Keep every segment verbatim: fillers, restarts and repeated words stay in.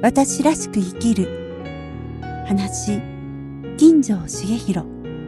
私らしく生きる。話、金城茂弘。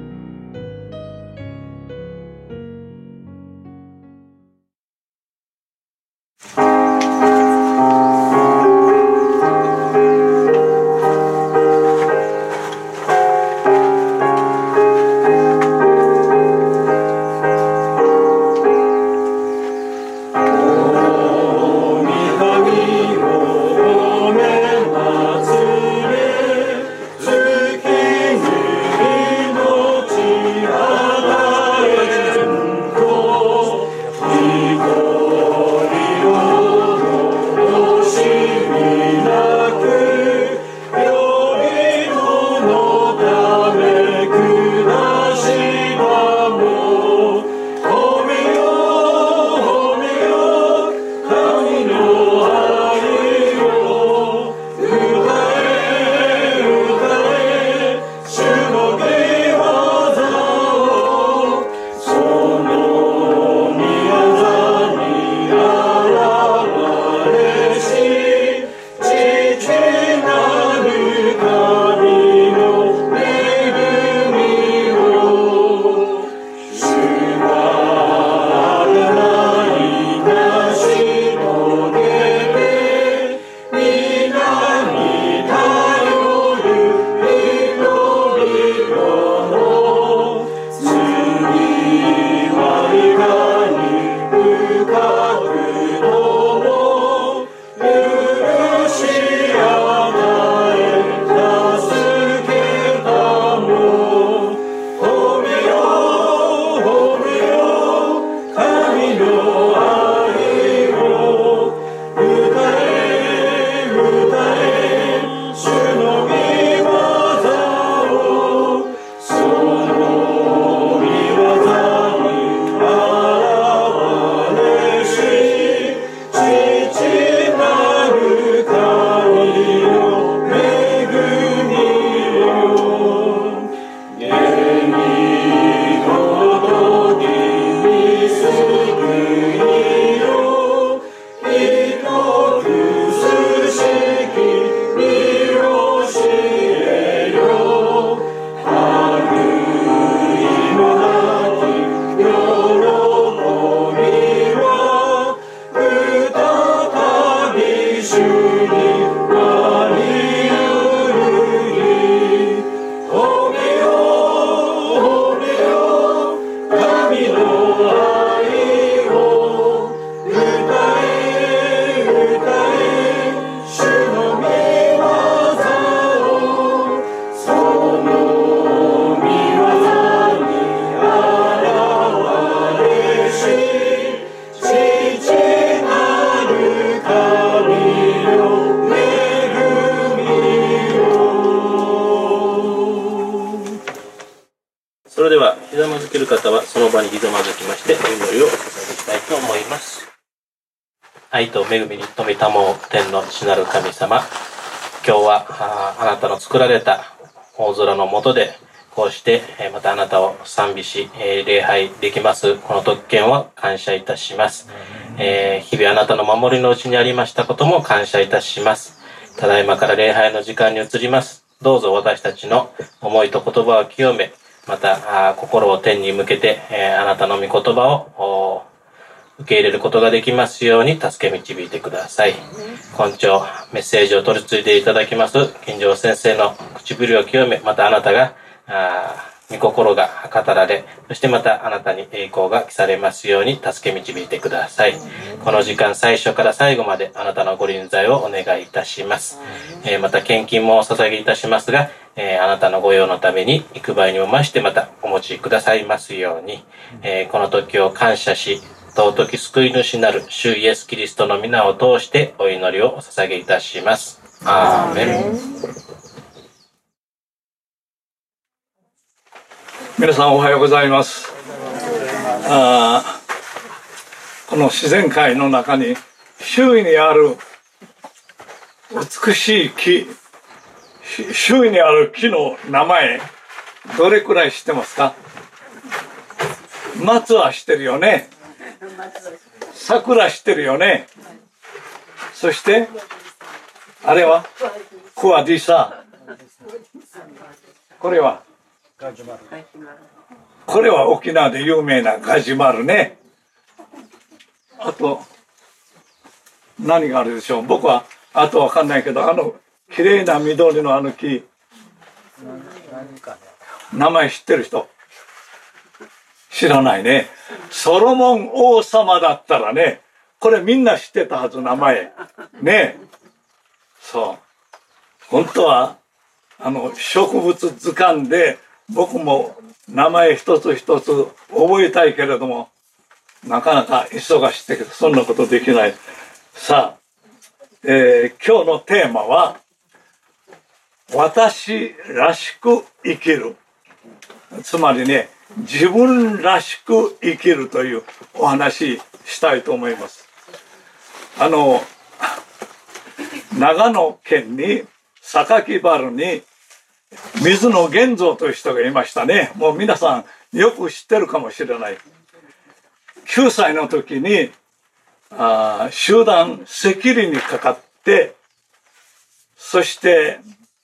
それではひざまずける方はその場にひざまずきましてお祈りをお捧げしたいと思います。愛と恵みに富みたもう天の父なる神様、今日は あ, あなたの作られた大空の下でこうしてまたあなたを賛美し礼拝できますこの特権を感謝いたします。えー、日々あなたの守りのうちにありましたことも感謝いたします。ただいまから礼拝の時間に移ります。どうぞ私たちの思いと言葉を清め、また心を天に向けて、えー、あなたの御言葉を受け入れることができますように助け導いてください。今朝メッセージを取り継いでいただきます金城先生の唇を清め、またあなたがあ御心が語られ、そしてまたあなたに栄光が来されますように助け導いてください。この時間最初から最後まであなたのご臨在をお願いいたします。えー、また献金もお捧げいたしますが、えー、あなたの御用のために幾倍にも増してまたお持ちくださいますように、えー、この時を感謝し、尊き救い主なる主イエスキリストの皆を通してお祈りをお捧げいたします。アーメン。 皆さんおはようございます。あこの自然界の中に周囲にある美しい木、周囲にある木の名前どれくらい知ってますか？松は知ってるよね。桜知ってるよね。そしてあれはクワディサ。これはこれは沖縄で有名なガジュマルね。あと何があるでしょう。僕はあとわかんないけど、あの綺麗な緑のあの木、名前知ってる人？知らないね。ソロモン王様だったらね、これみんな知ってたはず、名前ね。そう本当はあの植物図鑑で僕も名前一つ一つ覚えたいけれども、なかなか忙しいけどそんなことできない。さあ、えー、今日のテーマは私らしく生きる。つまりね、自分らしく生きるというお話したいと思います。あの長野県に榊原に水野源三という人がいましたね。もう皆さんよく知ってるかもしれない。きゅうさいの時にあ集団赤痢にかかって、そして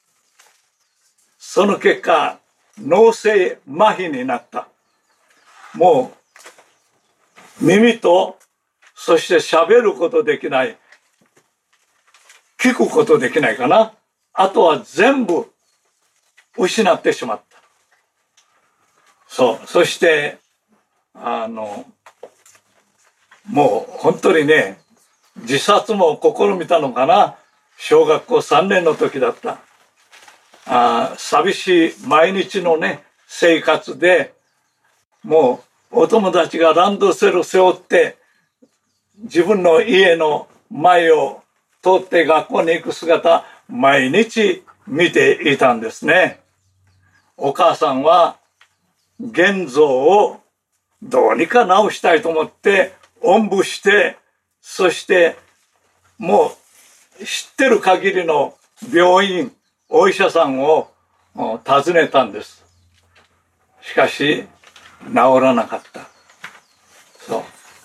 その結果脳性麻痺になった。もう耳とそして喋ることできない、聞くことできないかな。あとは全部失ってしまった。そう。そして、あの、もう本当にね、自殺も試みたのかな。小学校さんねんの時だった。あ寂しい毎日のね、生活で、もうお友達がランドセル背負って、自分の家の前を通って学校に行く姿、毎日見ていたんですね。お母さんは源三をどうにか治したいと思っておんぶして、そしてもう知ってる限りの病院、お医者さんを訪ねたんです。しかし治らなかった。そう。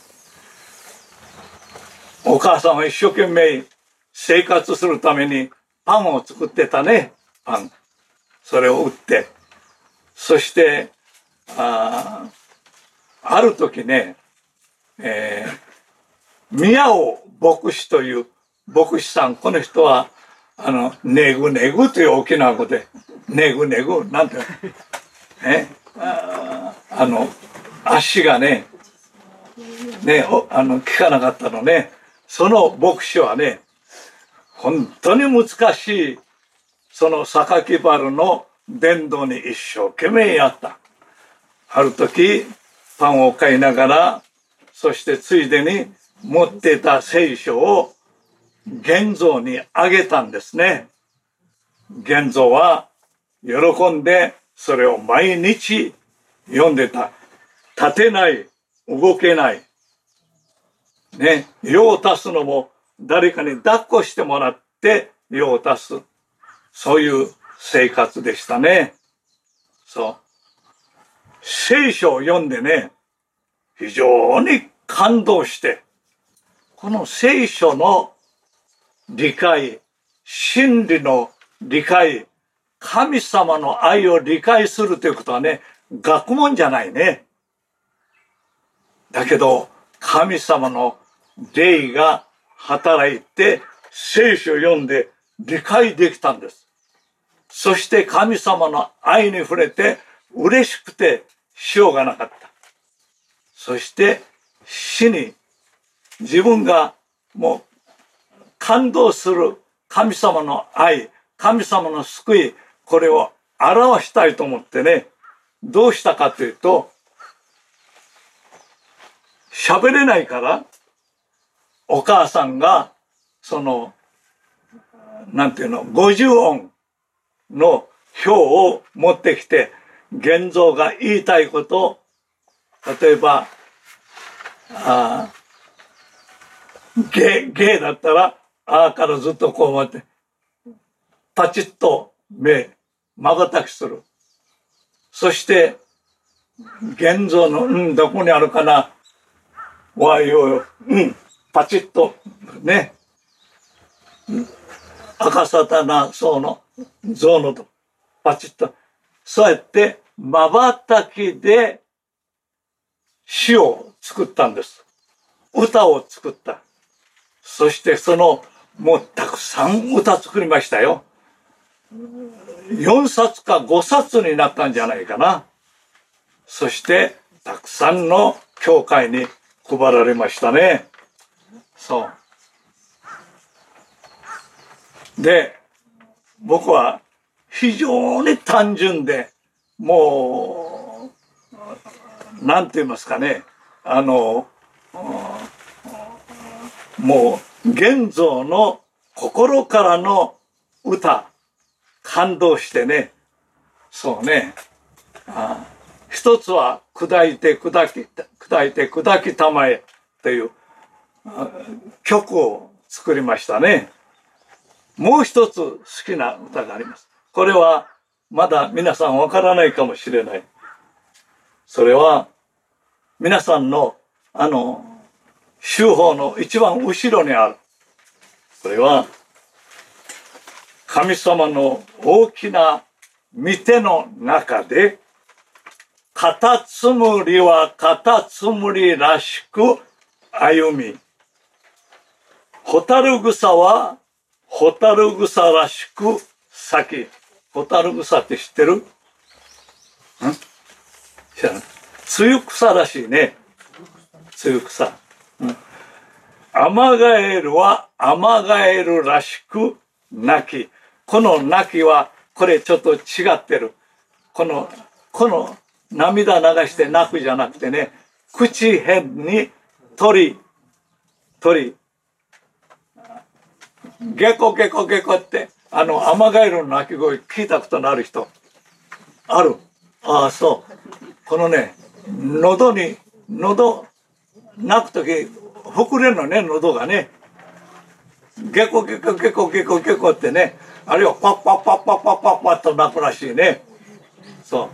お母さんは一生懸命生活するためにパンを作ってたね。パン。それを売って。そして、あ, ある時ね、えー、宮尾牧師という牧師さん、この人は、あの、ねぐねぐという沖縄語で、ねぐねぐ、なんていうの、ね、あ, あの、足がね、ね、あの、効かなかったのね。その牧師はね、本当に難しい、その榊原の伝道に一生懸命やった。ある時、パンを買いながら、そしてついでに持っていた聖書を源三にあげたんですね。源三は喜んでそれを毎日読んでた。立てない、動けない。ね、用を足すのも誰かに抱っこしてもらって用を足す。そういう生活でしたね。そう。聖書を読んでね、非常に感動して、この聖書の理解、真理の理解、神様の愛を理解するということはね、学問じゃないね。だけど、神様の霊が働いて、聖書を読んで理解できたんです。そして神様の愛に触れて、嬉しくてしようがなかった。そして死に自分がもう感動する神様の愛、神様の救い、これを表したいと思ってね、どうしたかというと、喋れないからお母さんがそのなんていうのごじゅう音の表を持ってきて、源三が言いたいことを、例えばあゲゲだったらあーからずっとこう待ってパチッと目瞬きする。そして源三のうんどこにあるかな、わいようんパチッとね、 赤沙汰な像の像のとパチッとそうやって瞬きで詩を作ったんです。歌を作った。そしてそのもうたくさん歌作りましたよ。よんさつかごさつになったんじゃないかな。そしてたくさんの教会に配られましたね。そうで、僕は非常に単純で、もうなんて言いますかね、あのもう現像の心からの歌、感動してね、そうね、あ一つは砕いて砕き砕いて砕きたまえという曲を作りましたね。もう一つ好きな歌があります。これはまだ皆さんわからないかもしれない。それは皆さんのあの週報の一番後ろにある。これは神様の大きな御手の中で、カタツムリはカタツムリらしく歩み、ホタルグサはホタルグサらしく咲き。ホタルグサって知ってる？ん？知らない。ツユクサらしいね。ツユクサ。うん。アマガエルはアマガエルらしく鳴き。この泣きはこれちょっと違ってる。このこの涙流して泣くじゃなくてね、口辺に鳥鳥ゲコゲコゲコってあのアマガエルの鳴き声聞いたことのある人ある？ああ、そう。このね、喉に喉泣くとき膨れるのね、喉がね。ゲコゲコゲコゲコゲコってね、あるいはパッパッパッパッパッパッパッと鳴くらしいね。そう。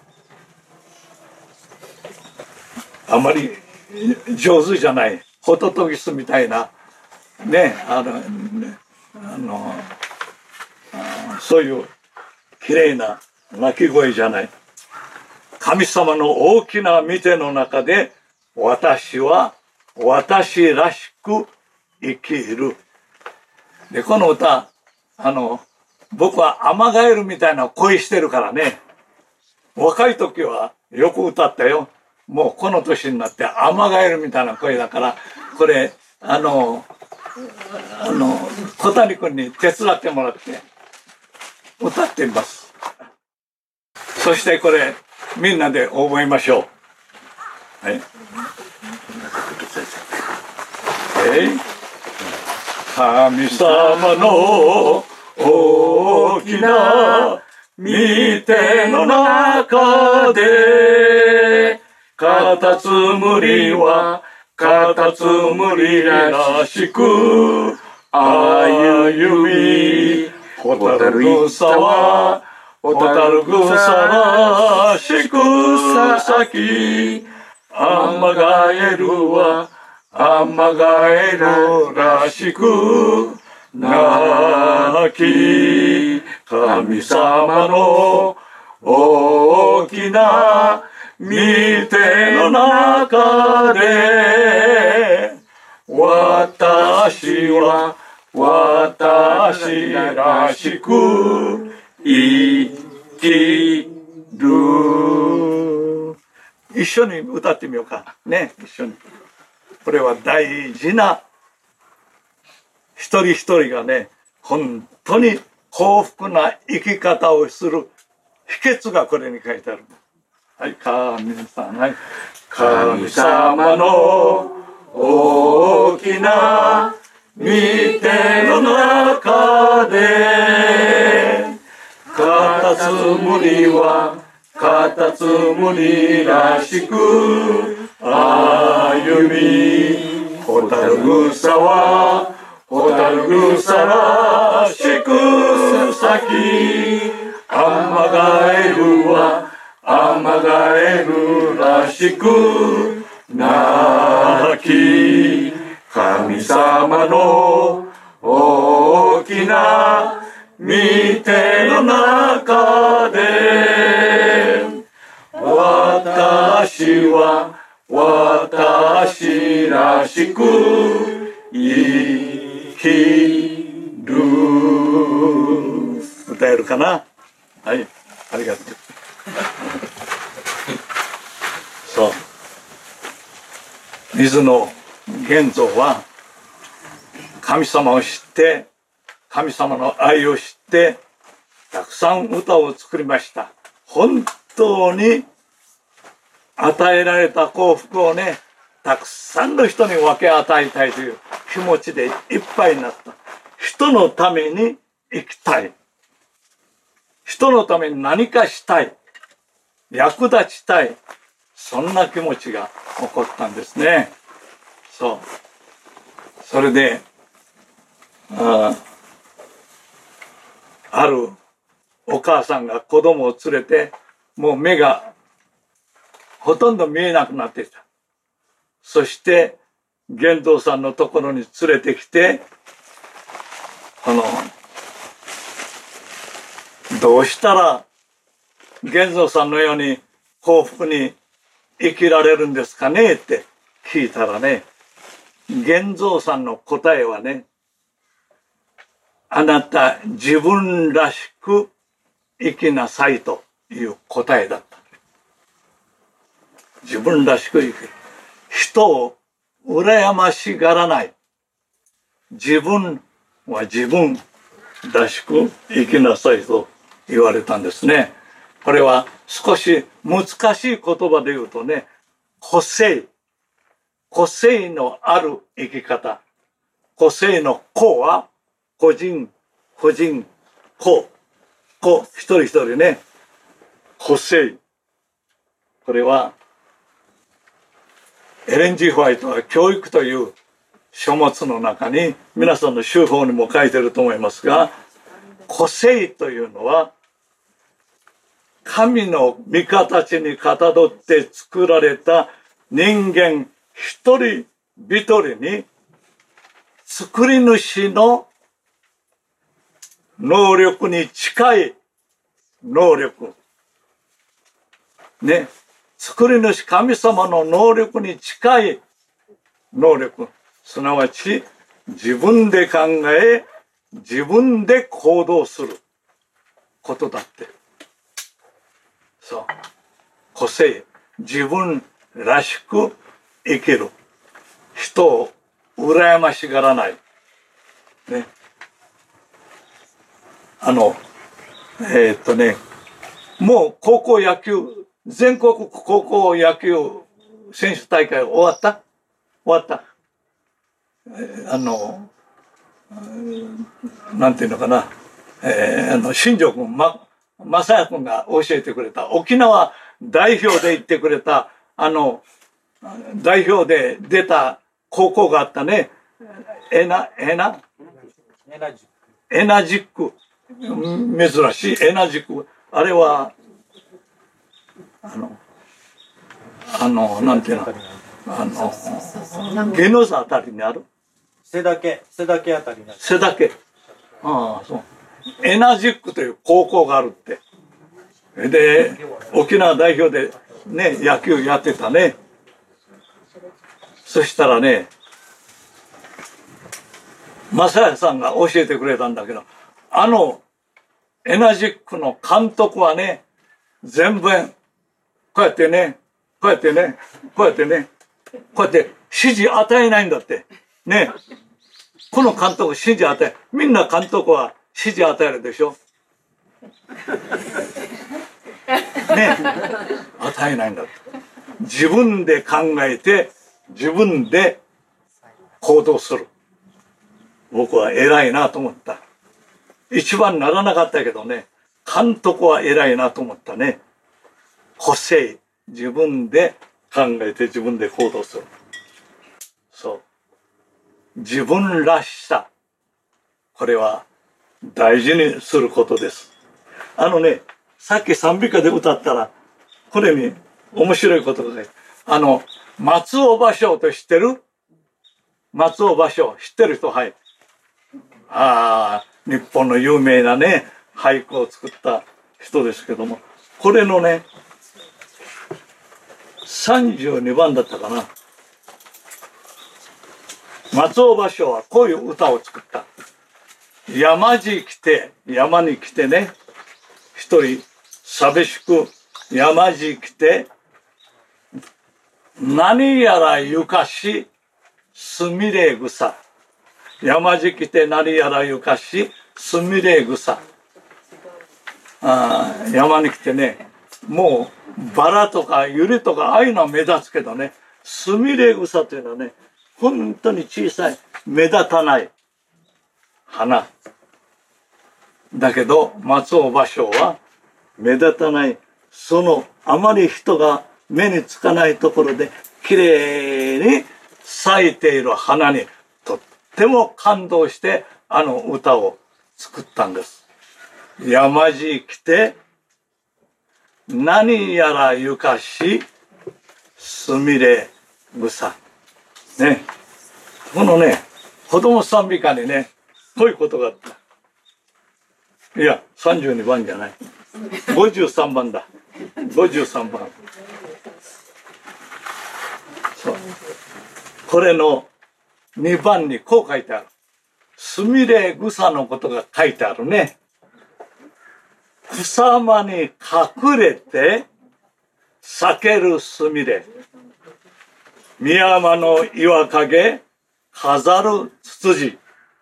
あまり上手じゃない。ホトトギスみたいなね、あの、あのそういう綺麗な鳴き声じゃない。神様の大きな御手の中で、私は私らしく生きる。で、この歌、あの、僕はアマガエルみたいな声してるからね、若い時はよく歌ったよ。もうこの年になってアマガエルみたいな声だから、これ、あの、あの、小谷君に手伝ってもらって歌ってみます。そしてこれ、みんなで覚えましょう。はい。えい。神様の大きな御手の中で、カタツムリはカタツムリらしく歩み、ホタルグサはホタルグサらしく咲き、アマガエルはアマガエルらしく鳴き、神様の大きな御手の中で、私は私らしく生きる。一緒に歌ってみようかね、一緒に。これは大事な、一人一人がね、本当に幸福な生き方をする秘訣がこれに書いてある。はい、神様、はい、神様の大きな御手の中で、カタツムリはカタツムリらしく歩み、ホタルグサはホタルグサらしく咲き、アマガエルはアマガエルらしく鳴き、神様の大きな御手の中で私は私らしく生きる。歌えるかな。はい、ありがとう。そう水野源三は神様を知って神様の愛を知ってたくさん歌を作りました。本当に与えられた幸福をね、たくさんの人に分け与えたいという気持ちでいっぱいになった。人のために生きたい。人のために何かしたい。役立ちたい。そんな気持ちが起こったんですね。そう。それで、あ、あるお母さんが子供を連れて、もう目がほとんど見えなくなってきた。そして、玄道さんのところに連れてきて、あの、どうしたら玄道さんのように幸福に生きられるんですかねって聞いたらね、玄道さんの答えはね、あなた自分らしく生きなさいという答えだった。自分らしく生きる。人を羨ましがらない。自分は自分らしく生きなさいと言われたんですね。これは少し難しい言葉で言うとね、個性、個性のある生き方。個性の個は個人、個人、個、個、一人一人ね、個性。これはエレン・ジー・ホワイトは教育という書物の中に皆さんの修法にも書いてると思いますが、個性というのは神の御形にかたどって作られた人間一人一人に作り主の能力に近い能力ね、作り主神様の能力に近い能力、すなわち自分で考え自分で行動することだって。そう、個性、自分らしく生きる、人を羨ましがらないね。あのえー、っとねもう高校野球全国高校野球選手大会終わった終わった。あのなんていうのかな、えー、あの新庄君ま正也君が教えてくれた沖縄代表で行ってくれたあの代表で出た高校があったね。エナエナエナジック、珍しいエナジック。あれはあのあのなんていうの、あのゲノザあたりにある背丈背丈あたりにある背丈、ああそう、エナジックという高校があるって。で沖縄代表でね野球やってたね。そしたらね正也さんが教えてくれたんだけど、あのエナジックの監督はね全部こうやってねこうやってねこうやってねこうやって指示与えないんだってね。この監督指示与え、みんな監督は指示与えるでしょね、与えないんだって。自分で考えて自分で行動する。僕は偉いなと思った。一番ならなかったけどね、監督は偉いなと思ったね。個性、自分で考えて自分で行動する。そう、自分らしさ、これは大事にすることです。あのね、さっき賛美歌で歌ったらこれに面白いことが書いてある。あの松尾芭蕉と知ってる？松尾芭蕉知ってる人、はい。 あ日本の有名なね俳句を作った人ですけども、これのねさんじゅうにばんだったかな。松尾芭蕉はこういう歌を作った。山路来て、山に来てね、一人寂しく山路来て、何やらゆかしすみれ草。山路来て何やらゆかしすみれ草。あ山に来てね、もうバラとかユリとかああいうのは目立つけどね、すみれ草というのはね、本当に小さい目立たない花だけど、松尾芭蕉は目立たない、そのあまり人が目につかないところできれいに咲いている花にとっても感動してあの歌を作ったんです。山路来て何やらゆかしすみれ草ね。このね子供賛美歌にねこういうことがあった。いやさんじゅうにばんじゃない、ごじゅうさんばんだ。ごじゅうさんばん。そう、これのにばんにこう書いてある。すみれ草のことが書いてあるね。草間に隠れて咲けるすみれ、深山の岩陰飾るツツジ、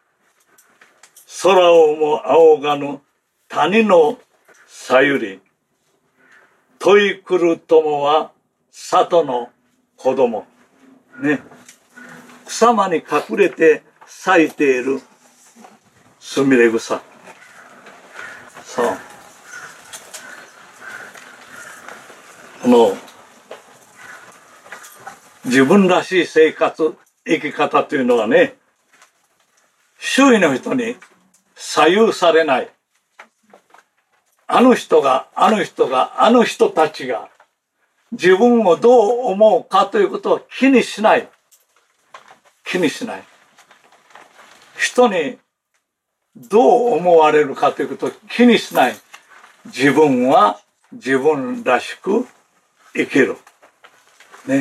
空をも仰がぬ谷のさゆり、問い来る友は里の子供ね。草間に隠れて咲いているすみれ草。そう、この自分らしい生活生き方というのはね、周囲の人に左右されない。あの人があの人があの人たちが自分をどう思うかということを気にしない。気にしない。人にどう思われるかということを気にしない。自分は自分らしく生きる。ね。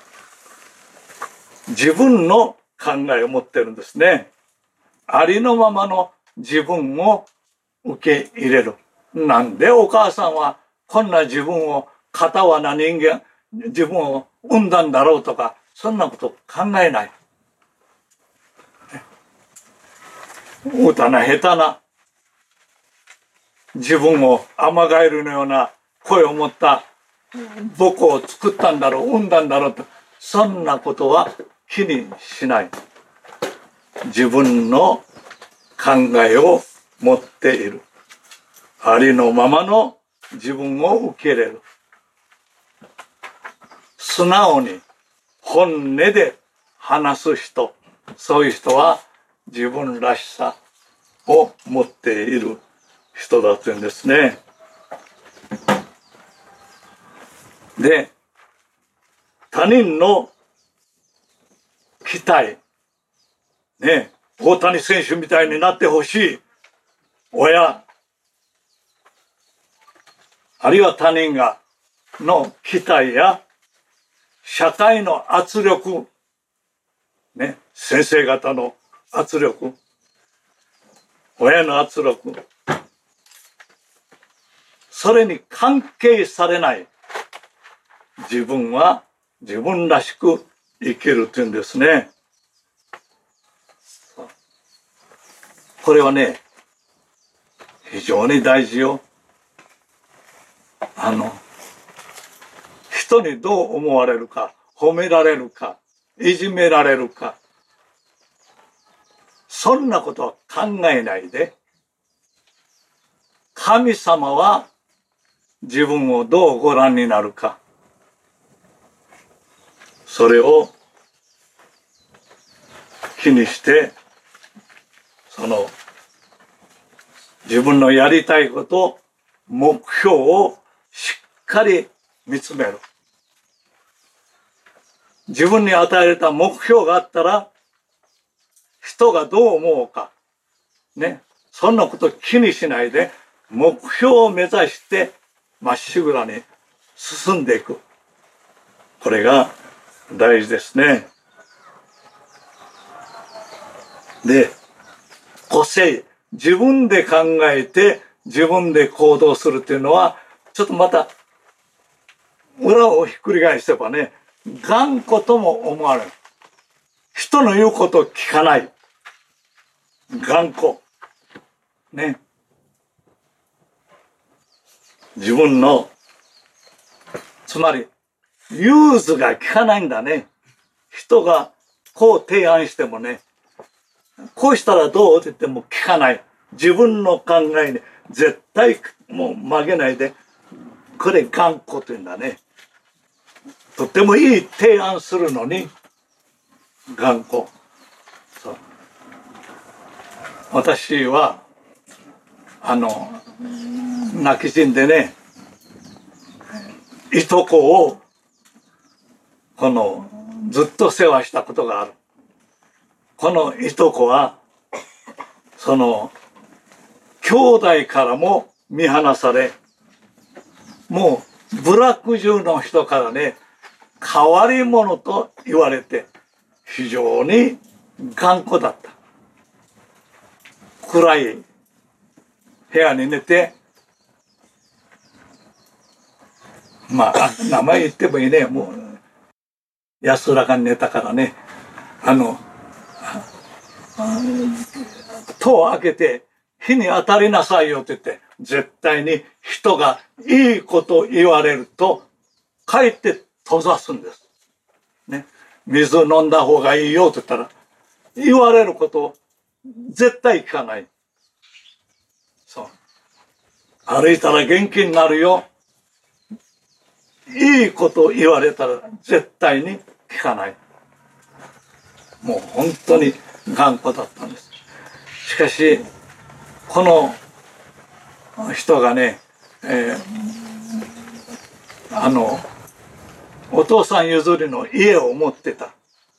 自分の考えを持ってるんですね。ありのままの自分を受け入れる。なんでお母さんはこんな自分を片輪な人間、自分を産んだんだろうとか、そんなこと考えない。歌な下手な自分をアマガエルのような声を持った母子を作ったんだろう、産んだんだろうと、そんなことは気にしない。自分の考えを持っている。ありのままの自分を受け入れる。素直に本音で話す人、そういう人は自分らしさを持っている人だというんですね。で、他人の期待、ね、大谷選手みたいになってほしい親、あるいは他人がの期待や社会の圧力、ね、先生方の圧力、親の圧力、それに関係されない自分は自分らしく生きるというんですね。これはね、非常に大事よ。あの、人にどう思われるか、褒められるか、いじめられるか、そんなことは考えないで、神様は自分をどうご覧になるか、それを気にして、その自分のやりたいこと、目標をしっかり見つめる。自分に与えられた目標があったら、人がどう思うか、 ね、そんなこと気にしないで目標を目指してまっしぐらに進んでいく。これが大事ですね。で、個性、自分で考えて自分で行動するっていうのは、ちょっとまた裏をひっくり返せばね、頑固とも思われる。人の言うことを聞かない。頑固。ね。自分の、つまり、融通が効かないんだね。人がこう提案してもね、こうしたらどうって言っても聞かない。自分の考えに絶対もう曲げないで、これ頑固というんだね。とってもいい提案するのに、頑固。そう。私は、あの、泣き死んでね、いとこを、この、ずっと世話したことがある。このいとこは、その、兄弟からも見放され、もう、部落中の人からね、変わり者と言われて、非常に頑固だった。暗い部屋に寝て、まあ、名前言ってもいいね。もう、安らかに寝たからね。あの、戸を開けて、火に当たりなさいよって言って、絶対に人がいいこと言われると、帰って閉ざすんです。ね。水飲んだ方がいいよって言ったら、言われることを絶対聞かない。そう。歩いたら元気になるよ。いいこと言われたら絶対に聞かない。もう本当に頑固だったんです。しかし、この人がね、えー、あの、お父さん譲りの家を持ってた。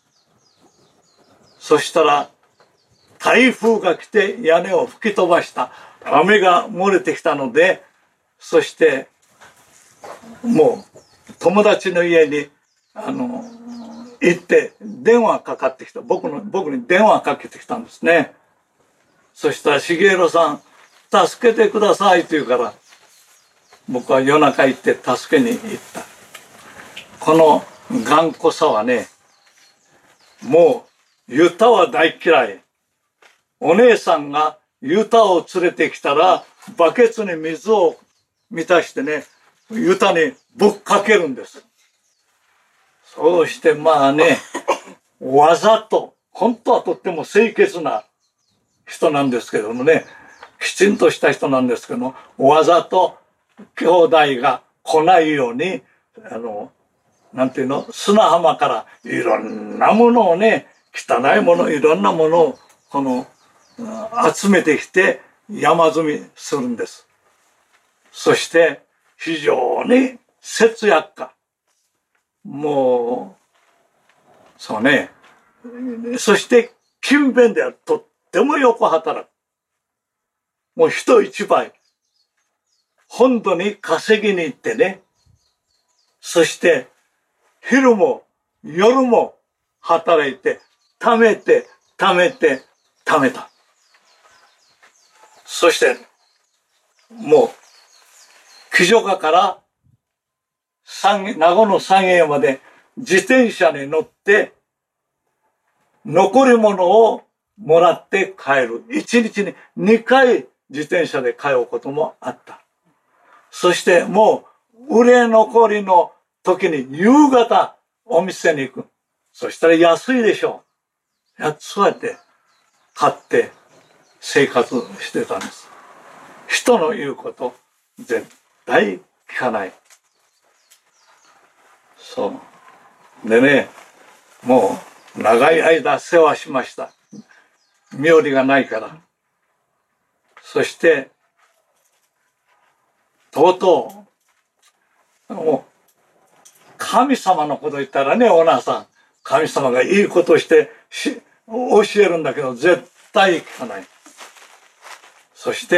そしたら、台風が来て屋根を吹き飛ばした。雨が漏れてきたので、そして、もう、友達の家に、あの、行って電話かかってきた。僕の、僕に電話かけてきたんですね。そしたら、茂弘さん、助けてくださいと言うから、僕は夜中行って助けに行った。この頑固さはね、もう、ユタは大嫌い。お姉さんがユタを連れてきたら、バケツに水を満たしてね、ユタにぶっかけるんです。そうしてまあね、わざと、本当はとっても清潔な人なんですけどもね、きちんとした人なんですけども、わざと兄弟が来ないように、あの、なんていうの、砂浜からいろんなものをね、汚いもの、いろんなものを、この、集めてきて山積みするんです。そして、非常に節約家。もう、そうね。そして、勤勉である。とってもよく働く。もう人一倍。本土に稼ぎに行ってね。そして、昼も夜も働いて、貯めて、貯めて、貯めた。そして、もう、木女川から三名護の三栄まで自転車に乗って、残り物をもらって帰る。一日に二回自転車で通うこともあった。そしてもう売れ残りの時に夕方お店に行く。そしたら安いでしょう。やっそうやって買って生活してたんです。人の言うこと絶対聞かない。そう。でね、もう長い間世話しました。身寄りがないから。そして、とうとう、もう神様のこと言ったらね、オーナーさん。神様がいいことしてし教えるんだけど、絶対聞かない。 そして、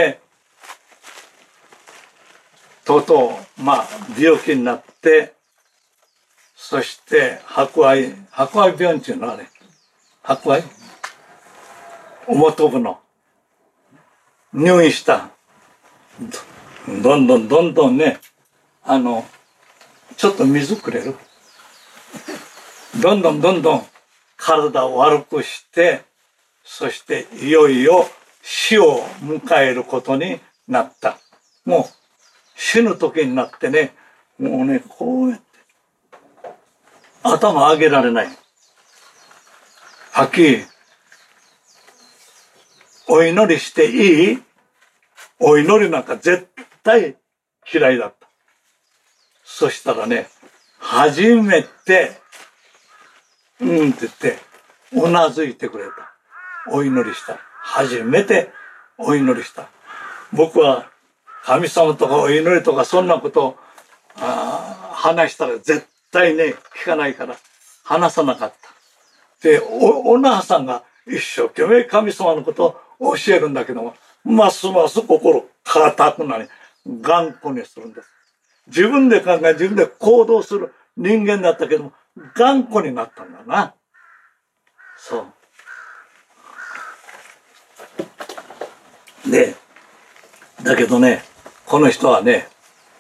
とうとう、まあ、病気になって、そして、白愛、白愛病っていうのはね、白愛表部の入院した。どんどんどんどんね、あの、ちょっと水くれる。どんどんどんどん体を悪くして、そしていよいよ死を迎えることになった。もう死ぬ時になってね、もうね、こうやって頭上げられない。はっきり、お祈りしていい？お祈りなんか絶対嫌いだった。そしたらね、初めて、うんって言って、うなずいてくれた。お祈りした。初めてお祈りした。僕は神様とかお祈りとかそんなことを話したら絶対ね、聞かないから話さなかった。で、お、おなはさんが一生懸命神様のことを教えるんだけども、ますます心固くなり、頑固にするんです。自分で考え、自分で行動する人間だったけども、頑固になったんだな。そう。で、だけどね、この人はね、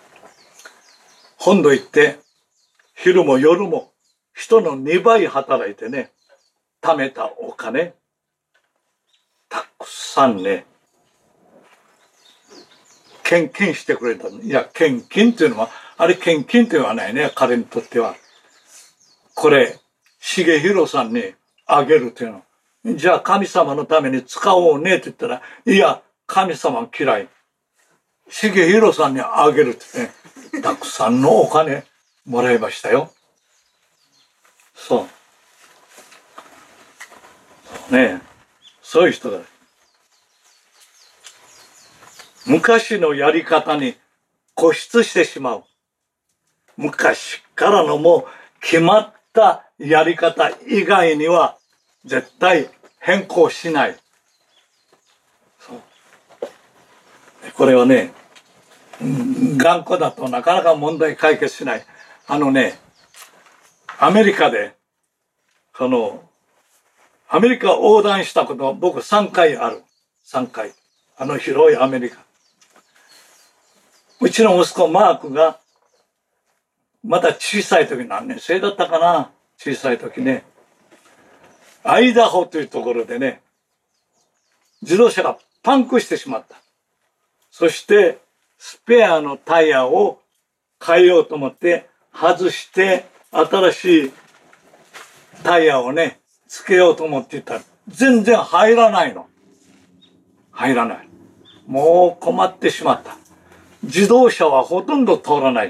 本土行って、昼も夜も人のにばい働いてね、貯めたお金、たくさんね、献金してくれた。いや、献金っていうのは、あれ献金って言わないね、彼にとっては。これ、重弘さんにあげるっていうの。じゃあ神様のために使おうねって言ったら、いや、神様嫌い。重弘さんにあげるってね、たくさんのお金もらいましたよ。そう。そうね。そういう人だ。昔のやり方に固執してしまう。昔からのもう決まったやり方以外には絶対変更しない。そう。これはね、頑固だとなかなか問題解決しない。あのね、アメリカで、その、アメリカ横断したことは僕さんかいある。さんかい。あの広いアメリカ。うちの息子マークが、まだ小さい時何年生だったかな？小さい時ね。アイダホというところでね、自動車がパンクしてしまった。そして、スペアのタイヤを変えようと思って外して新しいタイヤをねつけようと思っていたら全然入らないの。入らない。もう困ってしまった。自動車はほとんど通らない。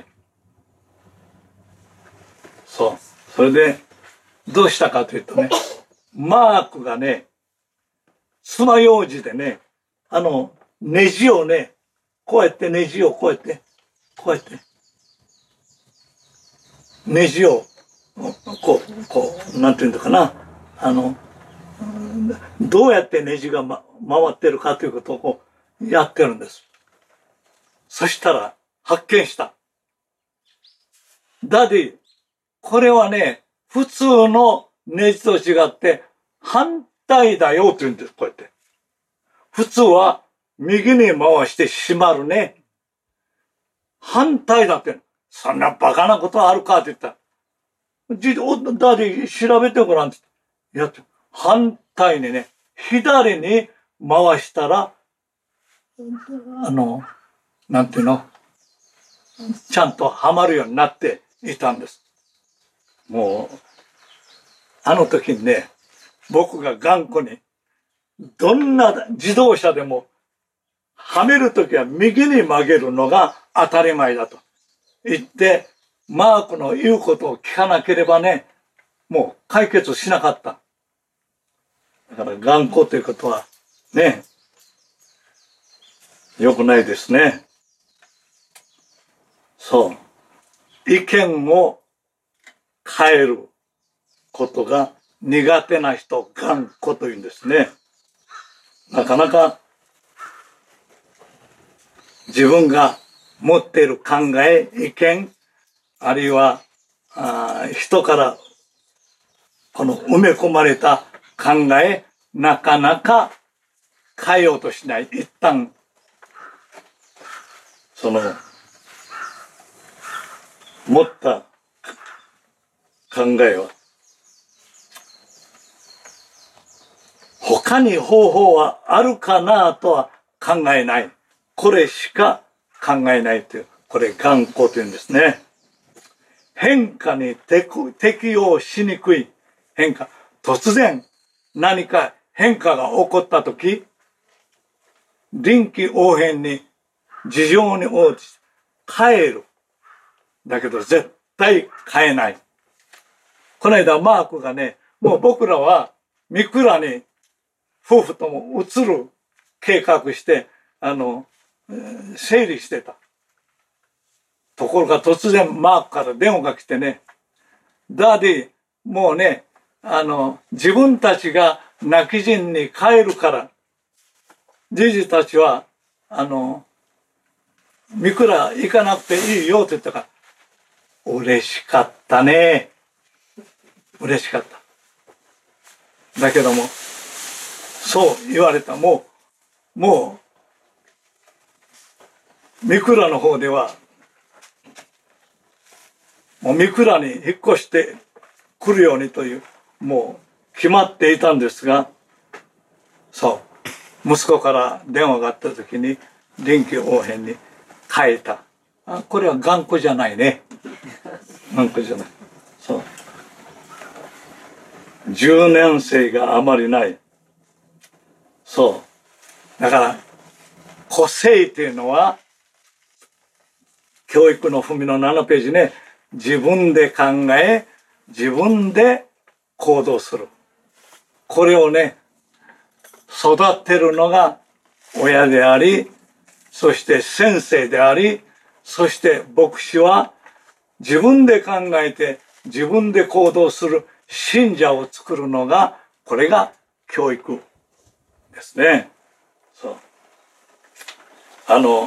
そう。それでどうしたかというとね、マークがね爪楊枝でね、あのネジをねこうやってネジをこうやって、こうやって、ネジを、こう、こう、なんていうのかな、あの、どうやってネジが、ま、回ってるかということをこうやってるんです。そしたら発見した。ダディ、これはね、普通のネジと違って反対だよって言うんです、こうやって。普通は右に回して閉まるね。反対だって。そんなバカなことあるかって言ったら。じおダディ調べてごらんって言って。やって。反対にね、左に回したら、あの、なんていうの、ちゃんとはまるようになっていたんです。もう、あの時にね、僕が頑固に、どんな自動車でも、はめるときは右に曲げるのが当たり前だと言って、マークの言うことを聞かなければね、もう解決しなかった。だから頑固ということはね、良くないですね。そう。意見を変えることが苦手な人を頑固というんですね。なかなか自分が持っている考え、意見、あるいはあ人からこの埋め込まれた考え、なかなか変えようとしない。一旦、その、持った考えは、他に方法はあるかなとは考えない。これしか考えないという、これ頑固というんですね。変化に適応しにくい変化。突然何か変化が起こったとき、臨機応変に事情に応じて変える。だけど絶対変えない。この間マークがね、もう僕らは三倉に夫婦とも移る計画して、あの、整理してた。ところが突然マークから電話が来てね、ダディ、もうね、あの、自分たちが泣き人に帰るから、じじたちは、あの、三倉行かなくていいよって言ったから、嬉しかったね。嬉しかった。だけども、そう言われた。もう、もう、三倉の方では、もう三倉に引っ越してくるようにという、もう決まっていたんですが、そう、息子から電話があった時に、臨機応変に変えた。あ、これは頑固じゃないね。頑固じゃない。そう。柔軟性があまりない。そう。だから、個性というのは、教育の文のななページね、自分で考え、自分で行動する。これをね、育てるのが親であり、そして先生であり、そして牧師は自分で考えて自分で行動する信者を作るのが、これが教育ですね。そう。あの、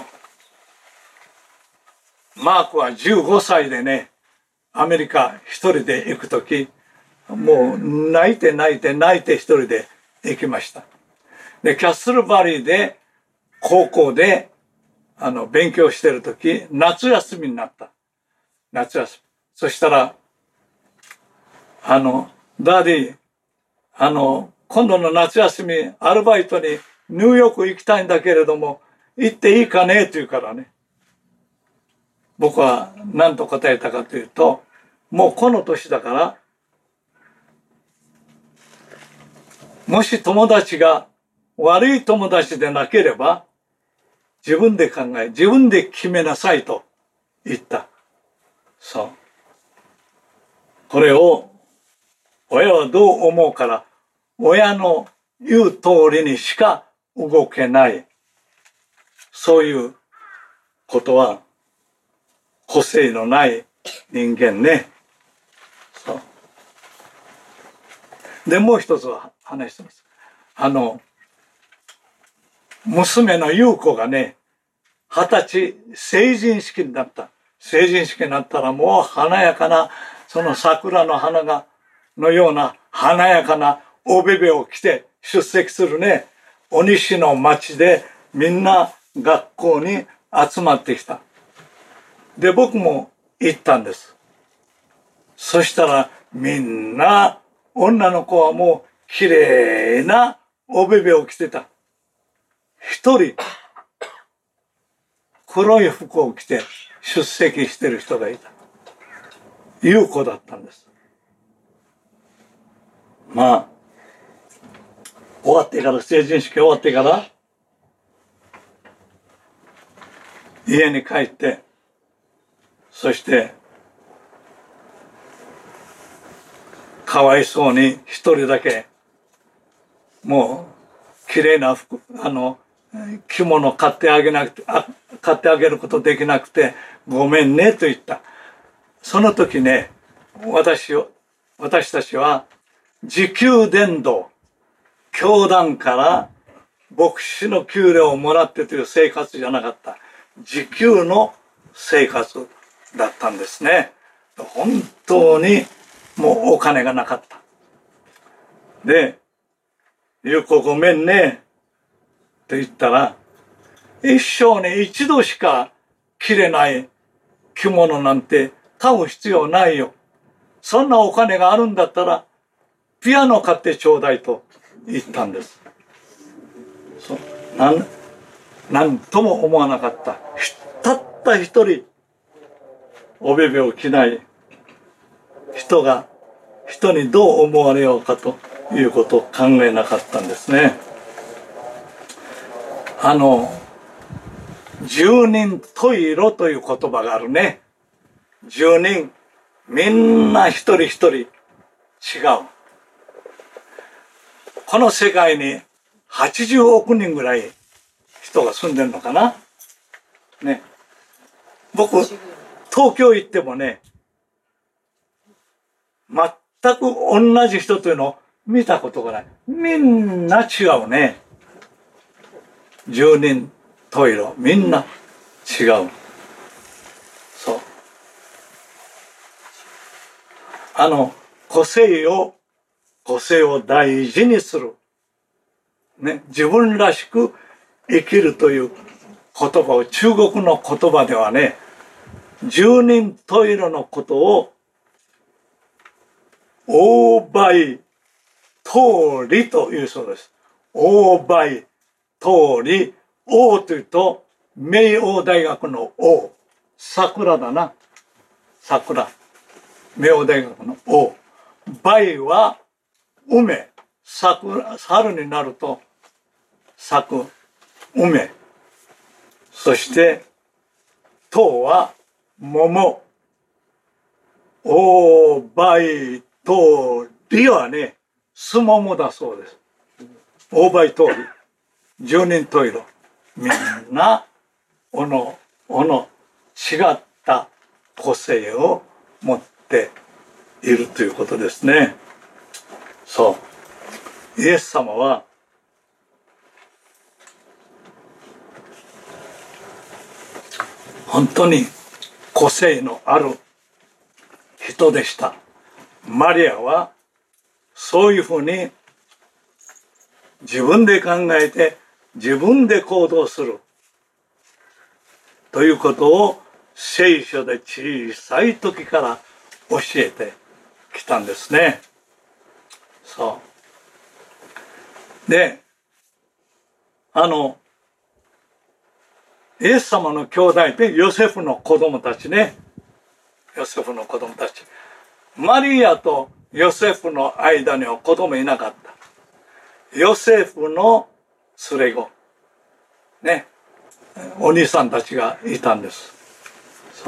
マークはじゅうごさいでね、アメリカ一人で行くとき、もう泣いて泣いて泣いて一人で行きました。で、キャッスルバリーで高校であの勉強してるとき、夏休みになった。夏休み。そしたら、あの、ダディ、あの、今度の夏休みアルバイトにニューヨーク行きたいんだけれども、行っていいかねって言うからね。僕は何と答えたかというと、もうこの年だから、もし友達が悪い友達でなければ、自分で考え、自分で決めなさいと言った。そう。これを、親はどう思うから、親の言う通りにしか動けない。そういうことは、個性のない人間ね。そう。で、もう一つは話してます。あの、娘の優子がね、二十歳成人式になった。成人式になったらもう華やかな、その桜の花が、のような華やかなおべべを着て出席するね、お西の町でみんな学校に集まってきた。で、僕も行ったんです。そしたらみんな女の子はもう綺麗なおべべを着てた。一人黒い服を着て出席してる人がいた。優子だったんです。まあ、終わってから、成人式終わってから、家に帰って、そして、かわいそうに一人だけ、もう、綺麗な服、あの、着物買ってあげなくて、あ、買ってあげることできなくて、ごめんねと言った。その時ね、私を、私たちは、時給伝道、教団から牧師の給料をもらってという生活じゃなかった。 自給の生活だったんですね。本当にもうお金がなかった。で、ゆうこごめんねって言ったら、一生に一度しか着れない着物なんて買う必要ないよ。そんなお金があるんだったらピアノ買ってちょうだいと言ったんです。そうなん、なんとも思わなかった。たった一人おべべを着ない人が人にどう思われようかということを考えなかったんですね。あの十人十色という言葉があるね。十人みんな一人一人違う。この世界にはちじゅうおくにんぐらい人が住んでるのかな。ね。僕東京行ってもね、全く同じ人というのを見たことがない。みんな違うね。十人十色みんな違う。そう。あの個性を個性を大事にする、ね、自分らしく生きるという言葉を中国の言葉ではね、十人十色のことを王梅通りというそうです。王梅通り、王というと明王大学の王、桜だな、桜、明王大学の王。梅は梅、桜、春になると咲く梅。そして桃は桃。王梅通りはね、すももだそうです。王梅通り、十人十色、みんなおのおの違った個性を持っているということですね。そう。イエス様は本当に個性のある人でした。マリアはそういうふうに自分で考えて自分で行動するということを聖書で小さい時から教えてきたんですね。そう。で、あのイエス様の兄弟でヨセフの子供たちね。ヨセフの子供たち。マリアとヨセフの間には子供いなかった。ヨセフの連れ子。ね。お兄さんたちがいたんです。そう。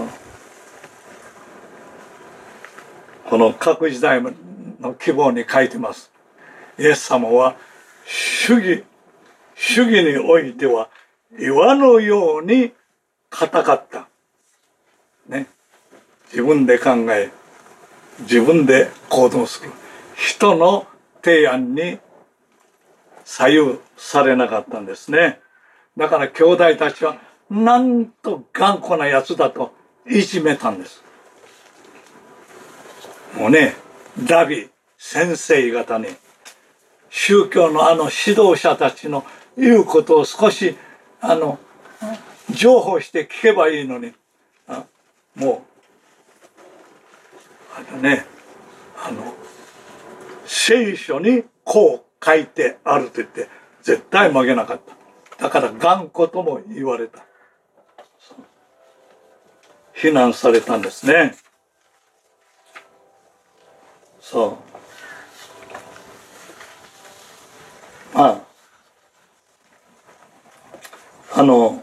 この各時代の希望に書いてます。イエス様は主義、主義においては岩のように硬かった。ね。自分で考え、自分で行動する。人の提案に左右されなかったんですね。だから兄弟たちはなんと頑固なやつだといじめたんです。もうね、ラビ先生方に宗教のあの指導者たちの言うことを少しあの情報して聞けばいいのに、あもうあのね、あの聖書にこう書いてあると言って絶対曲げなかった。だから頑固とも言われた。非難されたんですね。そう。まああの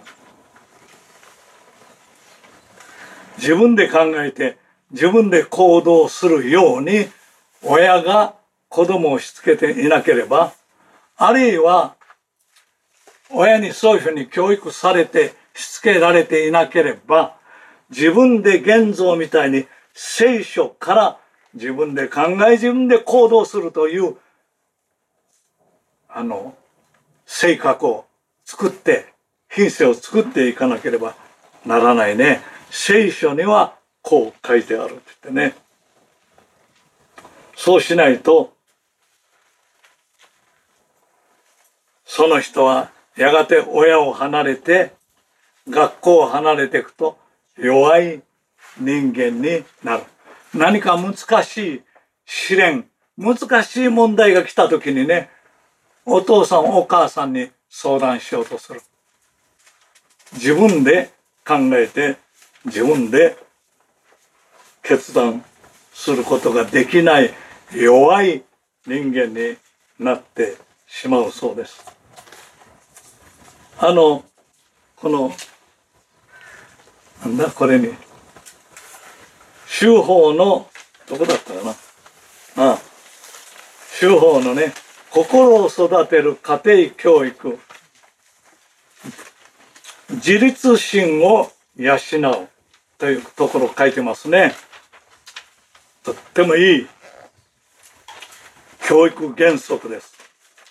自分で考えて自分で行動するように親が子供をしつけていなければ、あるいは親にそういうふうに教育されてしつけられていなければ、自分で現像みたいに聖書から自分で考え自分で行動するというあの性格を作って品性を作っていかなければならないね。聖書にはこう書いてあるって言ってね。そうしないと、その人はやがて親を離れて、学校を離れていくと弱い人間になる。何か難しい試練、難しい問題が来た時にね、お父さんお母さんに相談しようとする。自分で考えて自分で決断することができない弱い人間になってしまうそうです。あのこのなんだこれに修法のどこだったかな、ああ修法のね、心を育てる家庭教育、自立心を養うというところを書いてますね。とってもいい教育原則です。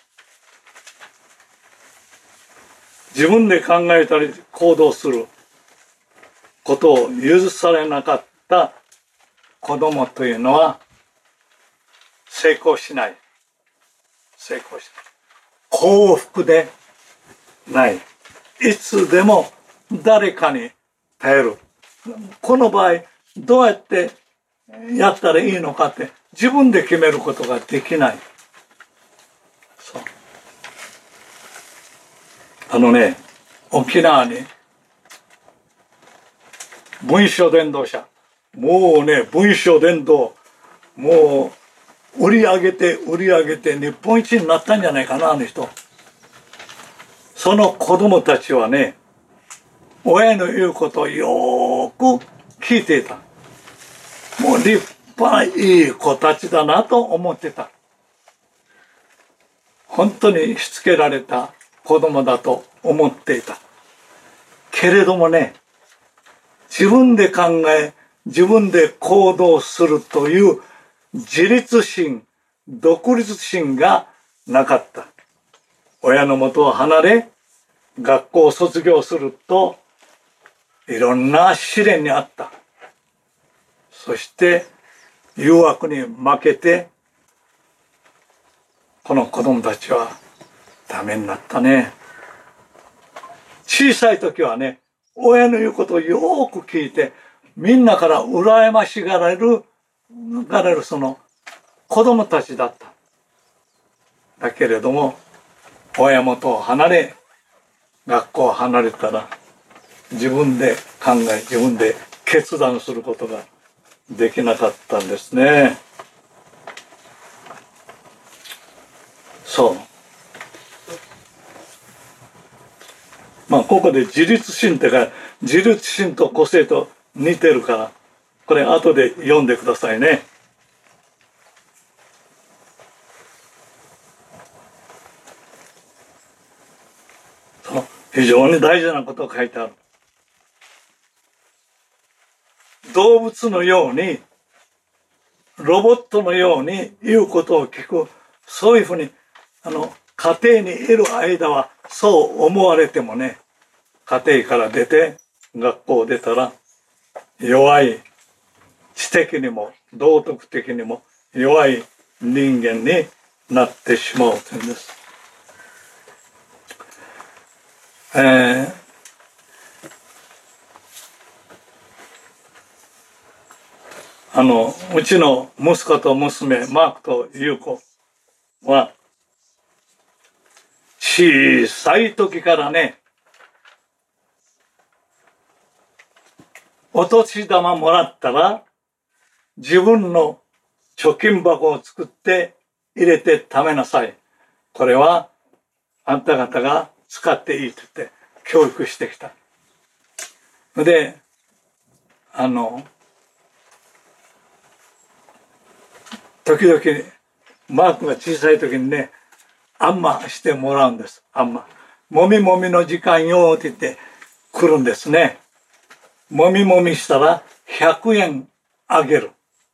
自分で考えたり行動することを許されなかった子供というのは成功しない。成功しない。幸福でない。いつでも誰かに頼る。この場合どうやってやったらいいのかって自分で決めることができない。そう。あのね、沖縄に文書伝道者、もうね、文書伝道、もう売り上げて売り上げて日本一になったんじゃないかな、あの人。その子供たちはね、親の言うことをよーく聞いていた。もう立派ないい子たちだなと思ってた。本当にしつけられた子供だと思っていた。けれどもね、自分で考え、自分で行動するという自立心、独立心がなかった。親の元を離れ、学校を卒業すると、いろんな試練にあった。そして、誘惑に負けて、この子供たちはダメになったね。小さい時はね、親の言うことをよく聞いて、みんなから羨ましがられる、がれるその子供たちだった。だけれども、親元を離れ、学校を離れたら、自分で考え、自分で決断することができなかったんですね。そう。まあ、ここで自立心ってか、自立心と個性と似てるから、これ後で読んでくださいね。その非常に大事なことが書いてある。動物のように、ロボットのように言うことを聞く、そういうふうに、あの、家庭にいる間はそう思われてもね、家庭から出て、学校を出たら、弱い、知的にも道徳的にも弱い人間になってしまうというんです。えー、あの、うちの息子と娘、マークとユウコは、小さい時からね、お年玉もらったら、自分の貯金箱を作って入れて貯めなさい。これはあんた方が使っていいって言って教育してきた。で、あの、時々マークが小さい時にね、あんましてもらうんです。あんま。もみもみの時間よって言って来るんですね。もみもみしたらひゃくえんあげる。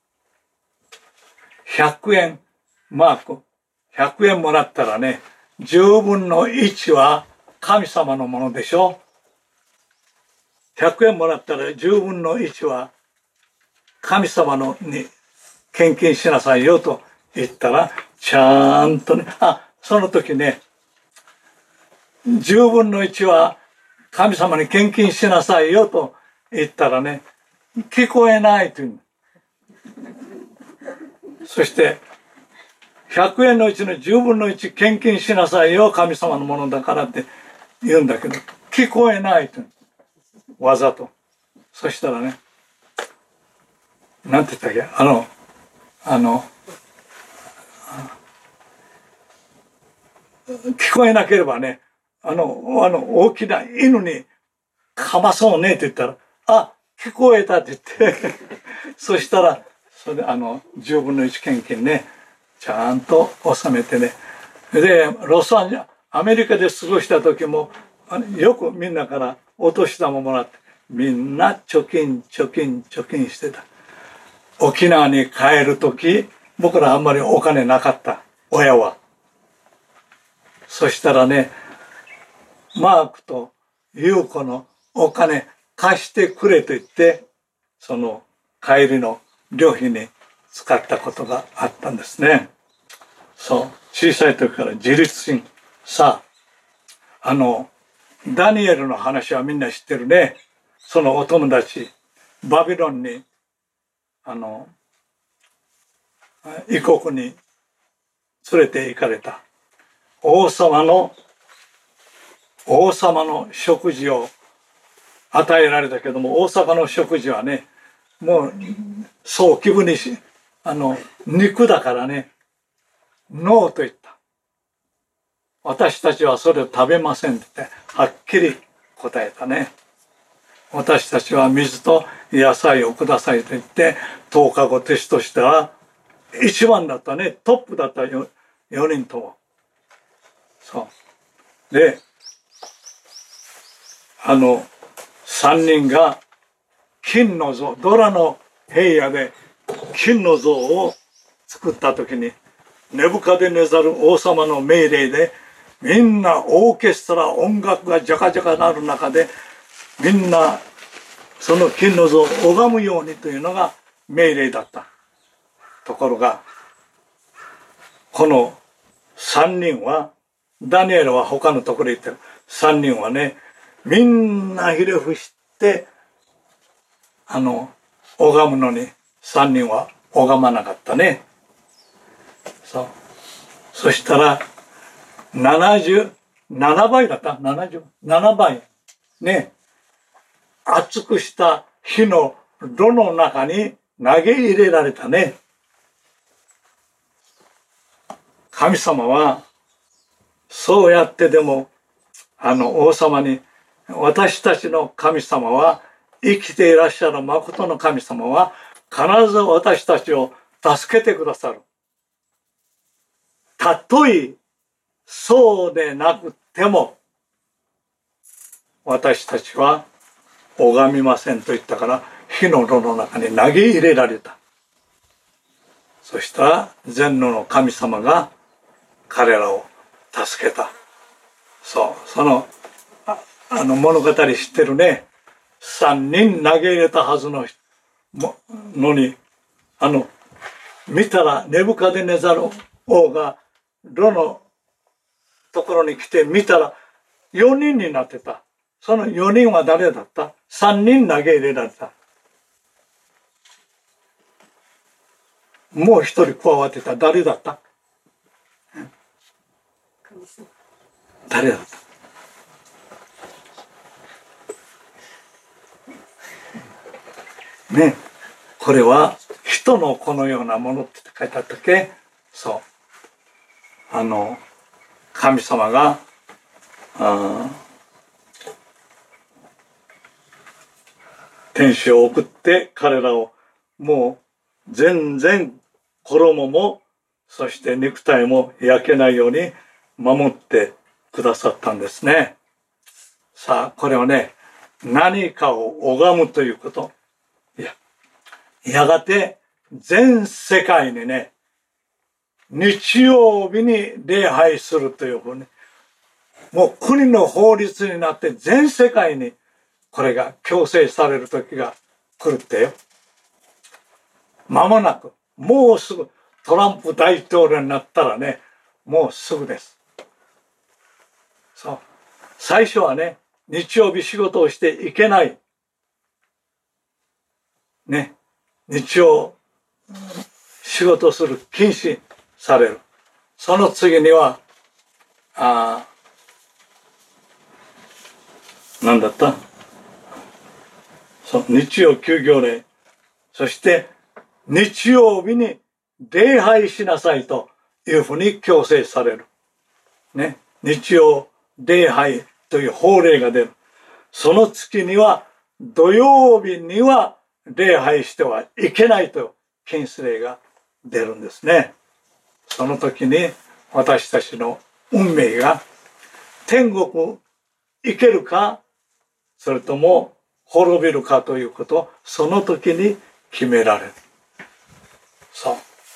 ひゃくえんマーク。ひゃくえんもらったらね、じゅうぶんのいちは神様のものでしょ。 ひゃくえんもらったらじゅうぶんのいちは神様のに献金しなさいよと言ったら、ちゃんとね、あ、その時ね、じゅうぶんのいちは神様に献金しなさいよと言ったらね、聞こえないという。そして、ひゃくえんのうちのじゅうぶんのいち献金しなさいよ、神様のものだからって言うんだけど、聞こえないという。わざと。そしたらね、なんて言ったっけ、あの、あの、聞こえなければね、あの、あの、大きな犬にかまそうねって言ったら、あ、聞こえたって言って、そしたら、それであの、じゅうぶんのいち献金ね、ちゃんと納めてね。で、ロサンゼルス、アメリカで過ごした時も、よくみんなからお年玉もらって、みんな貯金、貯金、貯金してた。沖縄に帰る時、僕らあんまりお金なかった。親は。そしたらね、マークとユウコのお金貸してくれと言って、その帰りの旅費に使ったことがあったんですね。そう。小さい時から自立心。さあ、あの、ダニエルの話はみんな知ってるね。そのお友達、バビロンに、あの、異国に連れて行かれた。王様の、王様の食事を与えられたけども、大阪の食事はね、もう、そう気分にし、あの、肉だからね、ノーと言った。私たちはそれを食べませんって言って、はっきり答えたね。私たちは水と野菜をくださいと言って、とおかごテストしたら、一番だったね、トップだったよにんとも。そう。で、あの、さんにんが金の像、ドラの平野で金の像を作った時に、ネブカデネザル王様の命令で、みんなオーケストラ、音楽がジャカジャカなる中で、みんなその金の像を拝むようにというのが命令だった。ところが、このさんにんは、ダニエルは他のところに行ってる。さんにんはね、みんなひれ伏して、あの、拝むのにさんにんは拝まなかったね。そう。そしたら、ななじゅうななばいだった ?ななじゅうなな 倍。ね。熱くした火の炉の中に投げ入れられたね。神様は、そうやってでも、あの王様に、私たちの神様は、生きていらっしゃる誠の神様は、必ず私たちを助けてくださる。たとえ、そうでなくても、私たちは拝みませんと言ったから、火の炉の中に投げ入れられた。そしたら、全能の神様が彼らを助けた。そう、その、あ, あの物語知ってるね。三人投げ入れたはずののに、あの、見たらネブカデネザル王が炉のところに来て見たらよにんになってた。そのよにんは誰だった？さんにん投げ入れられた。もう一人加わってた。誰だった？誰だった？ね、これは人のこのようなものって書いてあったっけ？そう。あの、神様が、あ天使を送って彼らをもう全然衣もそして肉体も焼けないように守ってくださったんですね。さあ、これはね、何かを拝むということ。いや、やがて全世界にね、日曜日に礼拝するというふうに、もう国の法律になって全世界にこれが強制される時が来るってよ。間もなく、もうすぐトランプ大統領になったらね、もうすぐです。そう。最初はね、日曜日仕事をしていけない。ね。日曜仕事する禁止される。その次には、あ何だったそう、日曜休業令。そして、日曜日に礼拝しなさいというふうに強制される。ね。日曜礼拝という法令が出る。その月には、土曜日には礼拝してはいけないという禁止令が出るんですね。その時に私たちの運命が天国行けるか、それとも滅びるかということをその時に決められる。そう。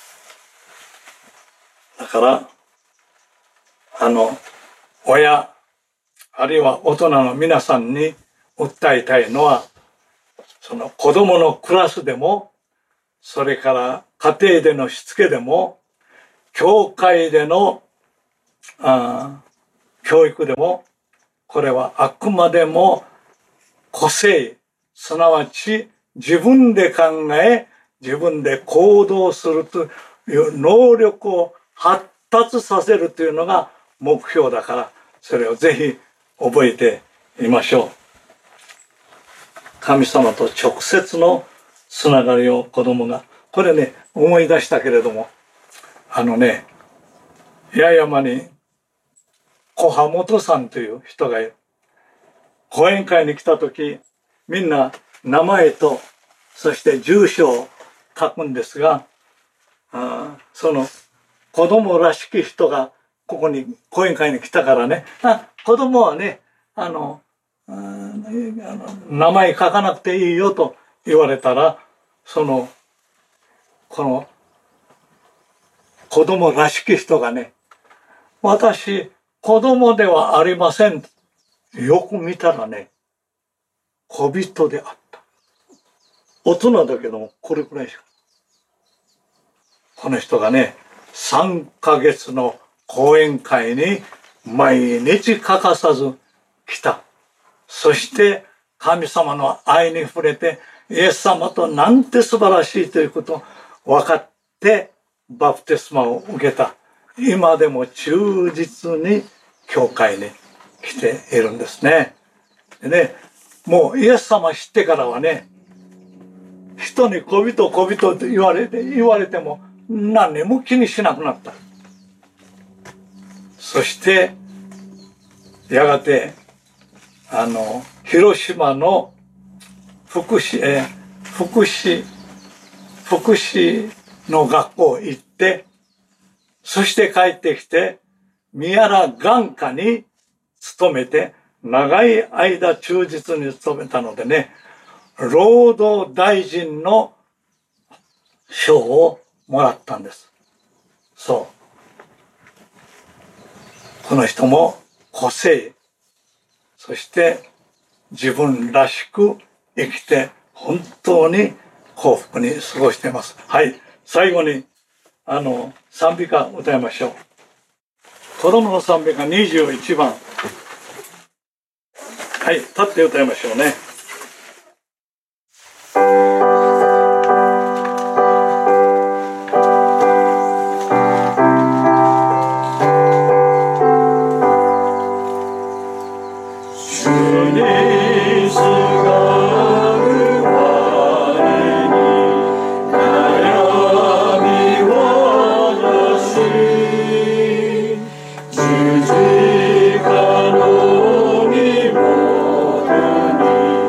だから、あの、親、あるいは大人の皆さんに訴えたいのは、その子供のクラスでも、それから家庭でのしつけでも、教会でのあ教育でも、これはあくまでも個性、すなわち自分で考え、自分で行動するという能力を発達させるというのが目標だから、それをぜひ覚えてみましょう。神様と直接のつながりを子供が、これね、思い出したけれども、あのね、八重山に小羽元さんという人がいる。講演会に来た時、みんな名前と、そして住所を書くんですが、あその子供らしき人がここに講演会に来たからね、あ子供はね、あの、あの名前書かなくていいよと言われたら、その、この子供らしき人がね、私、子供ではありません。よく見たらね、小人であった。大人だけども、これくらいしか。この人がね、さんかげつの講演会に毎日欠かさず来た。そして神様の愛に触れて、イエス様となんて素晴らしいということを分かってバプテスマを受けた。今でも忠実に教会に来ているんですね。でね、もうイエス様知ってからはね、人に小人小人と言われて、言われても何にも気にしなくなった。そして、やがて、あの、広島の福祉、えー、福祉、福祉の学校行って、そして帰ってきて、宮良眼科に勤めて、長い間忠実に勤めたのでね、労働大臣の賞をもらったんです。そう。この人も個性、そして自分らしく生きて本当に幸福に過ごしています。はい。最後に、あの、賛美歌を歌いましょう。子供の賛美歌にじゅういちばん。はい。立って歌いましょうね。 十字架の身元に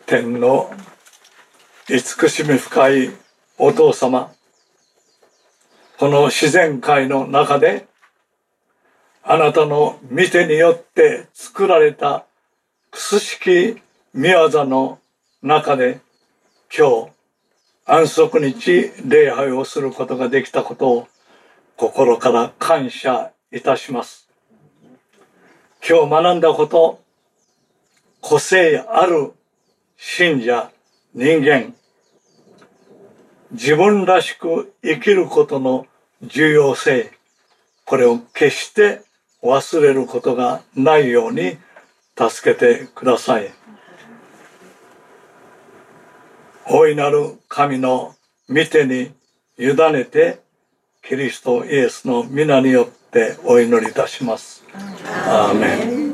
天の慈しみ深いお父様、この自然界の中であなたの御手によって作られた苦しき御業の中で今日安息日礼拝をすることができたことを心から感謝いたします。今日学んだこと、個性ある信者、人間、自分らしく生きることの重要性、これを決して忘れることがないように助けてください。大いなる神の御手に委ねて、キリストイエスの皆によってお祈りいたします。アーメン。